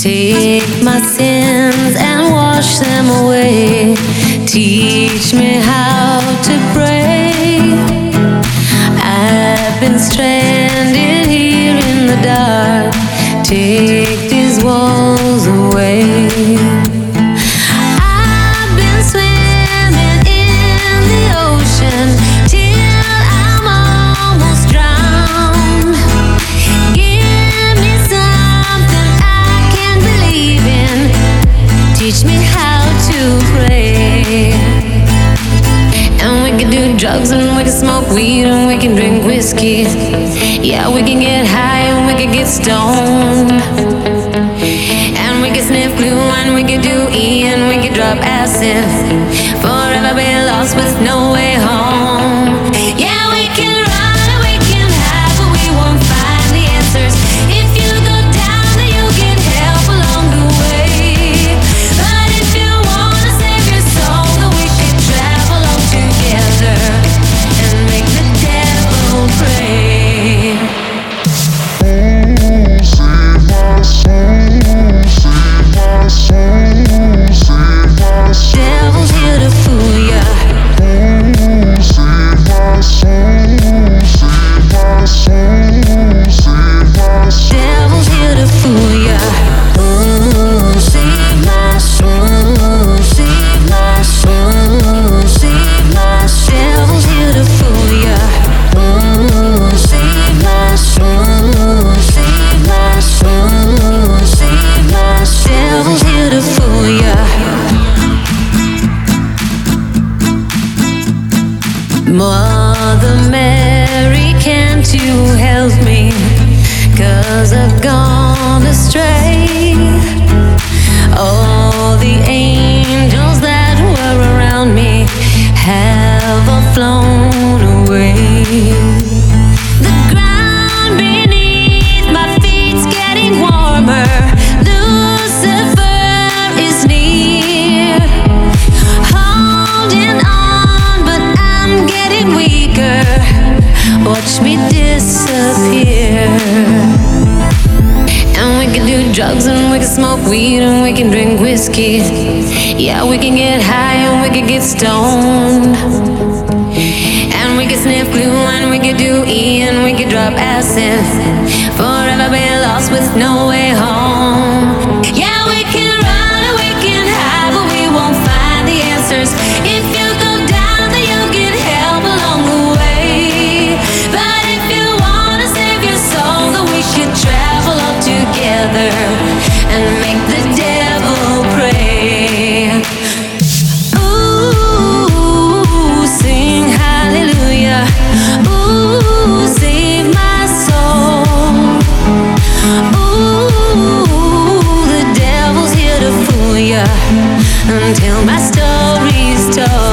Take my sins and wash them away. Teach me how to pray. I've been stranded here in the dark. Take these walls away. I've been swimming in the ocean till I'm almost drowned. Give me something I can believe in. Teach me how to pray. And we can do drugs and we can smoke weed and we can drink whiskey. Yeah, we can get high and we can get stoned. And we can sniff glue and we can do E and we can drop acid. Forever be lost with no way home. Yeah, we can run and we can hide, but we won't find the answers. If you go down, then you'll get help along the way. But if you wanna save your soul, then we should travel all together and make the devil pray. Devil's here to fool ya. Devil's here to fool ya. Ooh, save my soul, save my soul, save my soul. Devil's here to fool ya. Ooh, save my soul, save my soul, save my soul. Devil's here to fool ya. Mother Mary, can't you help me? 'Cause I've gone astray. All the angels that were around me have all flown away. The ground beneath my feet's getting warmer. Lucifer is near. Holding on, but I'm getting weaker. Watch me disappear. And we can do drugs and we can smoke weed and we can drink whiskey. Yeah, we can get high and we can get stoned. And we can sniff glue and we can do E and we can drop acid. Forever be lost with no way home. Yeah, we can run and we can hide, but we won't find the answers. If you go down, then you'll get help along the way. But if you wanna save your soul, then we should travel all together and make the devil pray. Ooh, sing hallelujah. Ooh, save my soul. Ooh, the devil's here to fool ya until my story's told.